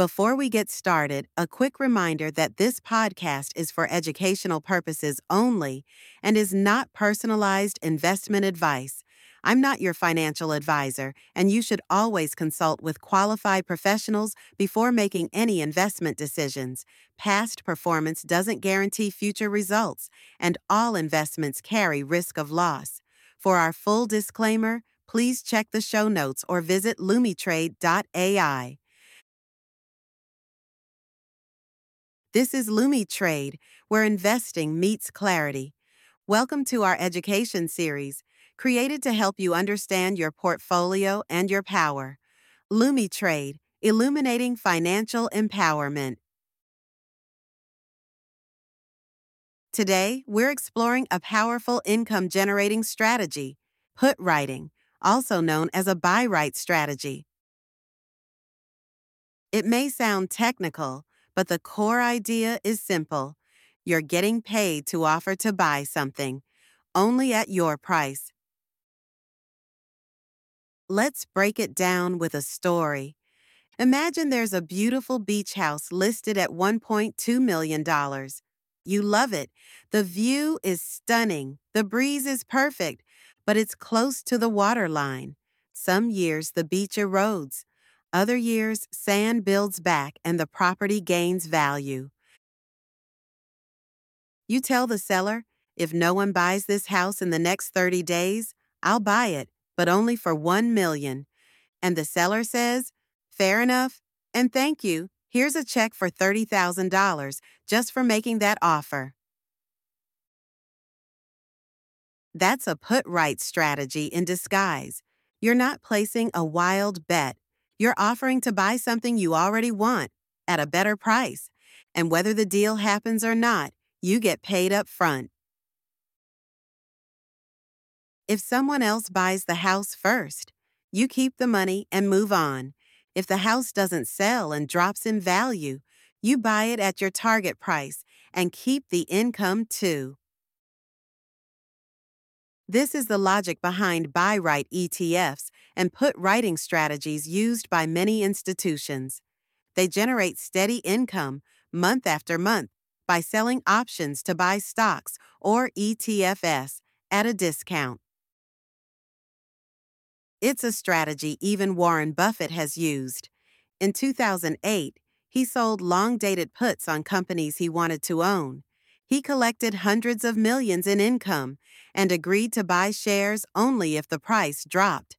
Before we get started, a quick reminder that this podcast is for educational purposes only and is not personalized investment advice. I'm not your financial advisor, and you should always consult with qualified professionals before making any investment decisions. Past performance doesn't guarantee future results, and all investments carry risk of loss. For our full disclaimer, please check the show notes or visit lumitrade.ai. This is LumiTrade, where investing meets clarity. Welcome to our education series, created to help you understand your portfolio and your power. LumiTrade, illuminating financial empowerment. Today, we're exploring a powerful income-generating strategy, put writing, also known as a buy right strategy. It may sound technical, but the core idea is simple. You're getting paid to offer to buy something, only at your price. Let's break it down with a story. Imagine there's a beautiful beach house listed at $1.2 million. You love it. The view is stunning. The breeze is perfect, but it's close to the water line. Some years the beach erodes. Other years, sand builds back and the property gains value. You tell the seller, if no one buys this house in the next 30 days, I'll buy it, but only for $1 million. And the seller says, fair enough, and thank you. Here's a check for $30,000 just for making that offer. That's a put-right strategy in disguise. You're not placing a wild bet. You're offering to buy something you already want at a better price. And whether the deal happens or not, you get paid up front. If someone else buys the house first, you keep the money and move on. If the house doesn't sell and drops in value, you buy it at your target price and keep the income too. This is the logic behind buy right ETFs and put writing strategies used by many institutions. They generate steady income month after month by selling options to buy stocks or ETFs at a discount. It's a strategy even Warren Buffett has used. In 2008, he sold long-dated puts on companies he wanted to own. He collected hundreds of millions in income and agreed to buy shares only if the price dropped.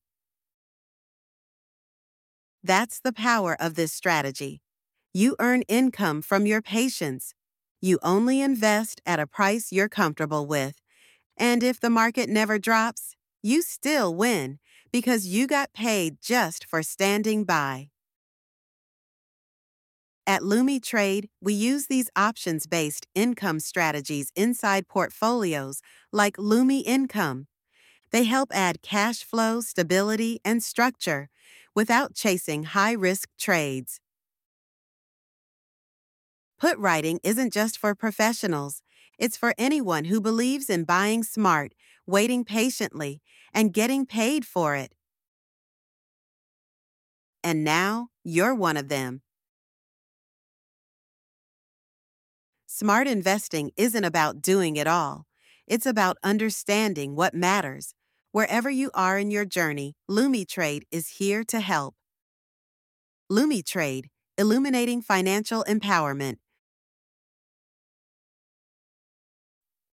That's the power of this strategy. You earn income from your patience. You only invest at a price you're comfortable with. And if the market never drops, you still win because you got paid just for standing by. At LumiTrade, we use these options-based income strategies inside portfolios like Lumi Income. They help add cash flow, stability, and structure without chasing high-risk trades. Put writing isn't just for professionals. It's for anyone who believes in buying smart, waiting patiently, and getting paid for it. And now, you're one of them. Smart investing isn't about doing it all. It's about understanding what matters. Wherever you are in your journey, LumiTrade is here to help. LumiTrade, illuminating financial empowerment.